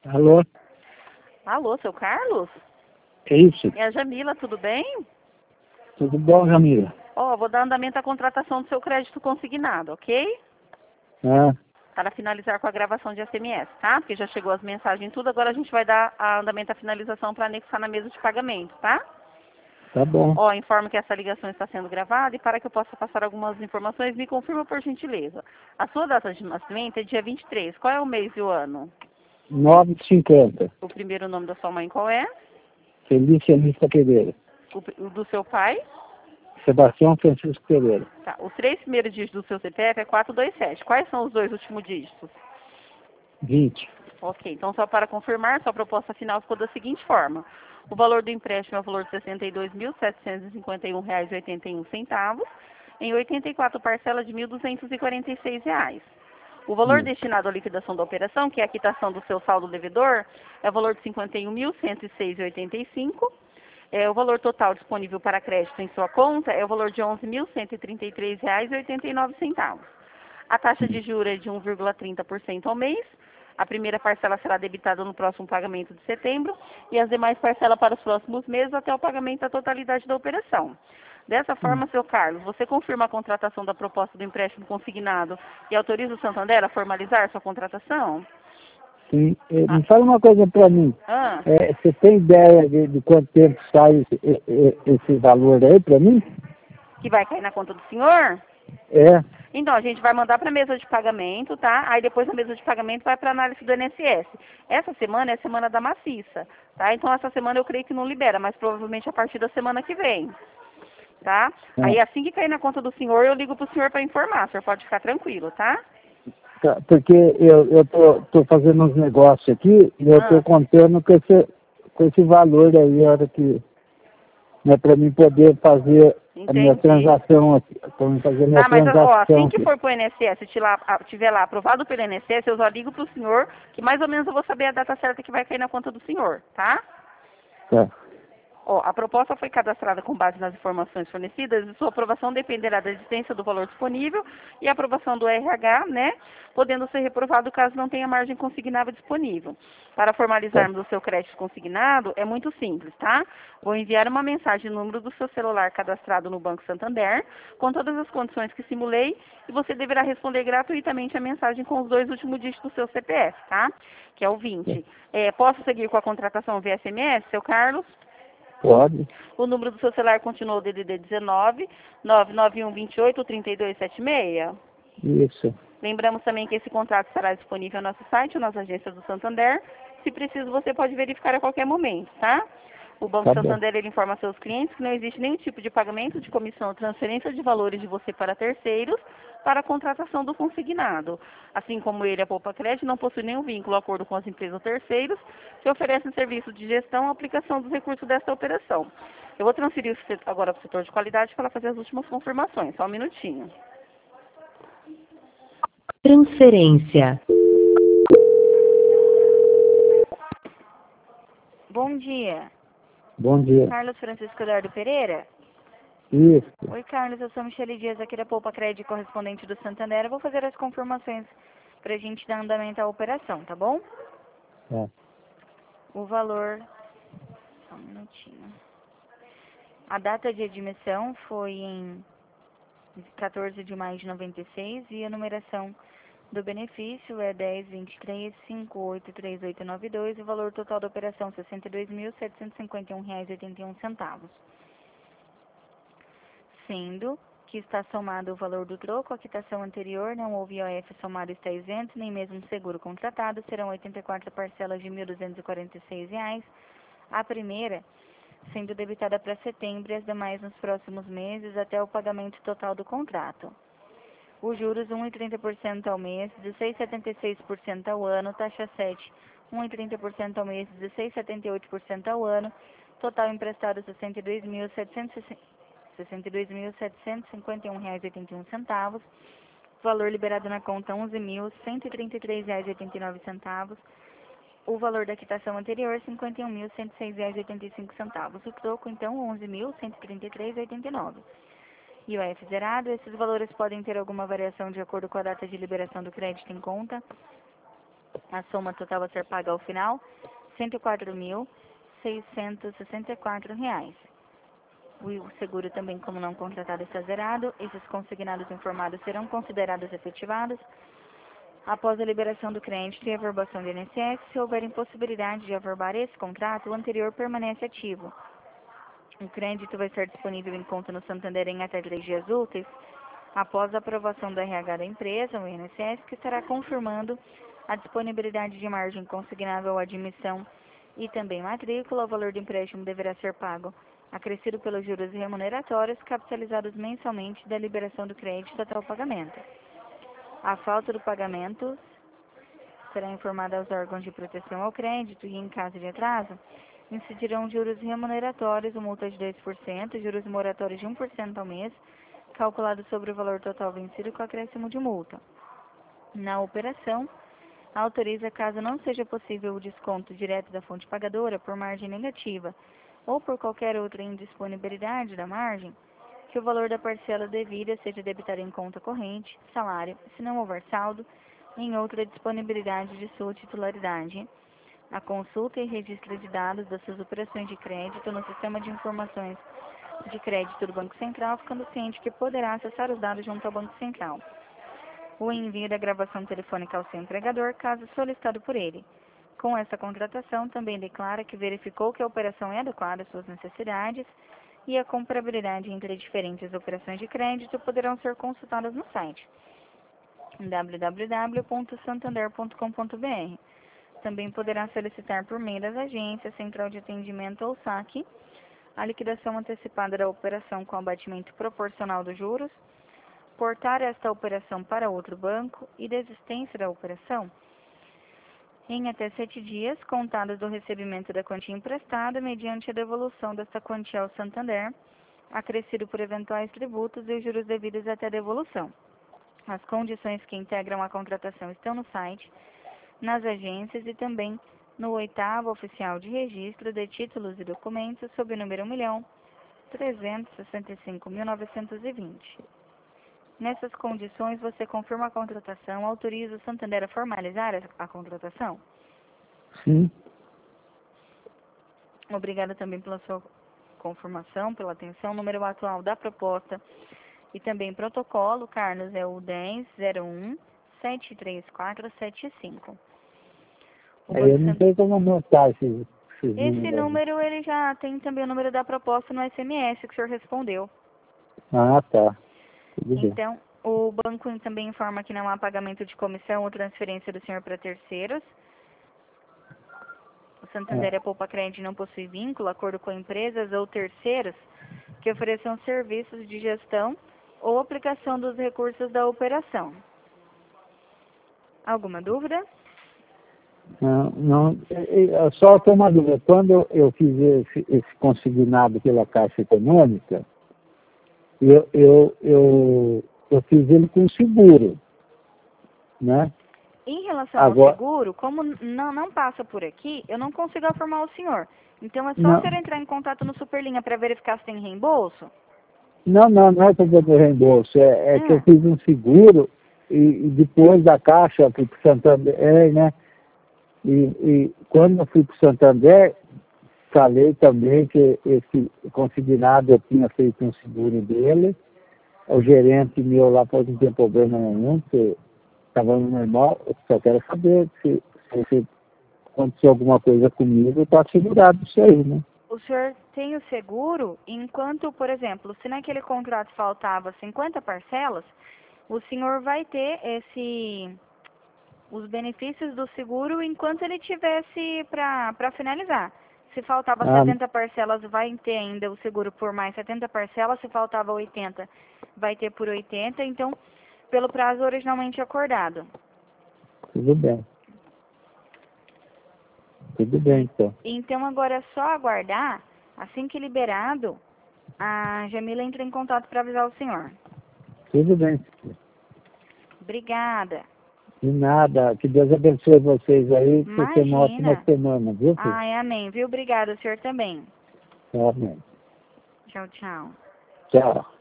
Alô? Alô, seu Carlos? É isso? É a Jamila, tudo bem? Tudo bom, Jamila? Vou dar andamento à contratação do seu crédito consignado, ok? Ah, Para finalizar com a gravação de SMS, tá? Porque já chegou as mensagens e tudo, agora a gente vai dar andamento à finalização para anexar na mesa de pagamento, tá? tá bom. Informo que essa ligação está sendo gravada e para que eu possa passar algumas informações, me confirma por gentileza. A sua data de nascimento é dia 23. Qual é o mês e o ano? 9,50. O primeiro nome da sua mãe qual é? Felícia Lista Pereira. O do seu pai? Sebastião Francisco Pereira. Tá. Os 3 primeiros dígitos do seu CPF é 427. Quais são os 2 últimos dígitos? 20. Ok, então só para confirmar, sua proposta final ficou da seguinte forma. O valor do empréstimo é o valor de R$ 62.751,81, em 84 parcelas de R$ 1.246. O valor destinado à liquidação da operação, que é a quitação do seu saldo devedor, é o valor de R$ 51.106,85. O valor total disponível para crédito em sua conta é o valor de R$ 11.133,89. A taxa de juros é de 1,30% ao mês. A primeira parcela será debitada no próximo pagamento de setembro e as demais parcelas para os próximos meses até o pagamento da totalidade da operação. Dessa forma, seu Carlos, você confirma a contratação da proposta do empréstimo consignado e autoriza o Santander a formalizar sua contratação? Sim. Me fala uma coisa para mim. Ah, Você tem ideia de quanto tempo sai esse valor aí para mim? que vai cair na conta do senhor? É. Então, a gente vai mandar para a mesa de pagamento, tá? Aí depois a mesa de pagamento vai para análise do INSS. Essa semana é a semana da maciça, tá? Então, essa semana eu creio que não libera, mas provavelmente a partir da semana que vem, tá? Aí, assim que cair na conta do senhor, eu ligo pro senhor para informar. O senhor pode ficar tranquilo, tá? Tá, porque eu tô fazendo uns negócios aqui e eu tô contando com esse valor aí, a hora que, né, para mim poder fazer a minha Entendi. transação aqui, para mim fazer a minha Tá, mas transação assim que aqui. for pro INSS, tiver lá aprovado pelo INSS, eu já ligo pro senhor, que mais ou menos eu vou saber a data certa que vai cair na conta do senhor, tá? Tá. A proposta foi cadastrada com base nas informações fornecidas e sua aprovação dependerá da existência do valor disponível e a aprovação do RH, né? Podendo ser reprovado caso não tenha margem consignável disponível. Para formalizarmos o seu crédito consignado, é muito simples, tá? Vou enviar uma mensagem no número do seu celular cadastrado no Banco Santander, com todas as condições que simulei, e você deverá responder gratuitamente a mensagem com os 2 últimos dígitos do seu CPF, tá? Que é o 20. Posso seguir com a contratação via SMS, seu Carlos? Pode. O número do seu celular continua o DDD 19 991 28 3276. Isso. Lembramos também que esse contrato estará disponível no nosso site, nas agências do Santander. Se preciso, você pode verificar a qualquer momento, tá? O Banco Tá bom. Santander ele informa a seus clientes que não existe nenhum tipo de pagamento de comissão ou transferência de valores de você para terceiros para a contratação do consignado. Assim como ele, a Poupa Crédito, não possui nenhum vínculo ou acordo com as empresas ou terceiros que oferecem serviço de gestão ou aplicação dos recursos desta operação. Eu vou transferir agora para o setor de qualidade para fazer as últimas confirmações. Só um minutinho. Transferência. Bom dia. Bom dia. Carlos Francisco Eduardo Pereira? Isso. Oi, Carlos. Eu sou Michele Dias, aqui da Poupa Crédito, correspondente do Santander. Eu vou fazer as confirmações para a gente dar andamento à operação, tá bom? É. O valor... Só um minutinho. A data de admissão foi em 14 de maio de 96 e a numeração do benefício é 1023583892 e o valor total da operação R$ 62.751,81. Sendo que está somado o valor do troco, a quitação anterior, não houve IOF somado, está isento, nem mesmo seguro contratado, serão 84 parcelas de R$ 1.246, a primeira sendo debitada para setembro e as demais nos próximos meses até o pagamento total do contrato. Os juros 1,30% ao mês, 16,76% ao ano, taxa 7, 1,30% ao mês, 16,78% ao ano, total emprestado R$ 62.751,81, valor liberado na conta R$ 11.133,89, o valor da quitação anterior R$ 51.106,85, o troco então R$ 11.133,89. IOF zerado, esses valores podem ter alguma variação de acordo com a data de liberação do crédito em conta A soma total a ser paga ao final, R$ 104.664. O seguro também, como não contratado, está zerado. Esses consignados informados serão considerados efetivados após a liberação do crédito e averbação do INSS. Se houver impossibilidade de averbar esse contrato, o anterior permanece ativo. O crédito vai estar disponível em conta no Santander em até 3 dias úteis após a aprovação do RH da empresa, o INSS, que estará confirmando a disponibilidade de margem consignável à admissão e também matrícula. O valor do empréstimo deverá ser pago acrescido pelos juros remuneratórios capitalizados mensalmente da liberação do crédito até o pagamento. A falta do pagamento será informada aos órgãos de proteção ao crédito e, em caso de atraso, incidirão juros remuneratórios, multa de 2%, juros moratórios de 1% ao mês, calculado sobre o valor total vencido com acréscimo de multa. Na operação, autoriza, caso não seja possível o desconto direto da fonte pagadora por margem negativa ou por qualquer outra indisponibilidade da margem, que o valor da parcela devida seja debitado em conta corrente, salário, se não houver saldo, em outra disponibilidade de sua titularidade. A consulta e registro de dados das suas operações de crédito no Sistema de Informações de Crédito do Banco Central, ficando ciente que poderá acessar os dados junto ao Banco Central. O envio da gravação telefônica ao seu empregador, caso solicitado por ele. Com essa contratação, também declara que verificou que a operação é adequada às suas necessidades e a comparabilidade entre diferentes operações de crédito poderão ser consultadas no site www.santander.com.br. Também poderá solicitar por meio das agências, central de atendimento ou saque, a liquidação antecipada da operação com abatimento proporcional dos juros, portar esta operação para outro banco e desistência da operação em até 7 dias, contados do recebimento da quantia emprestada, mediante a devolução desta quantia ao Santander, acrescido por eventuais tributos e os juros devidos até a devolução. As condições que integram a contratação estão no site, nas agências e também no 8º Oficial de Registro de Títulos e Documentos, sob o número 1.365.920. Nessas condições, você confirma a contratação, autoriza o Santander a formalizar a contratação? Sim. Obrigada também pela sua confirmação, pela atenção. Número atual da proposta e também protocolo, Carlos, é o 1001-73475. Eu não sei como anotar esse número, ele já tem também o número da proposta no SMS que o senhor respondeu. Ah, tá. Então, o banco também informa que não há pagamento de comissão ou transferência do senhor para terceiros. O Santander é Poupa Crédito, não possui vínculo, acordo com empresas ou terceiros que ofereçam serviços de gestão ou aplicação dos recursos da operação. Alguma dúvida? Não, só tem uma dúvida. Quando eu fiz esse consignado pela Caixa Econômica, eu fiz ele com seguro, né? Em relação ao seguro, como não passa por aqui, eu não consigo informar o senhor. Então é só o senhor entrar em contato no Superlinha para verificar se tem reembolso? Não é para fazer reembolso, é que eu fiz um seguro e depois da Caixa eu fui para o Santander, né? E quando eu fui para o Santander, falei também que esse consignado eu tinha feito um seguro dele. O gerente meu lá falou que não tem problema nenhum, que estava normal. Eu só quero saber se acontecer alguma coisa comigo, eu estou assegurado disso aí, né? O senhor tem o seguro enquanto, por exemplo, se naquele contrato faltava 50 parcelas, o senhor vai ter os benefícios do seguro enquanto ele tivesse para finalizar. Se faltava 70 parcelas, vai ter ainda o seguro por mais 70 parcelas. Se faltava 80, vai ter por 80. Então, pelo prazo originalmente acordado. Tudo bem. Tudo bem, então. Então, agora é só aguardar. Assim que liberado, a Jamila entra em contato para avisar o senhor. Tudo bem. Obrigada. De nada. Que Deus abençoe vocês aí. Que Imagina. tenham uma ótima semana, viu, filho? Ai, amém. Viu? Obrigada, o senhor também. Amém. Tchau, tchau. Tchau.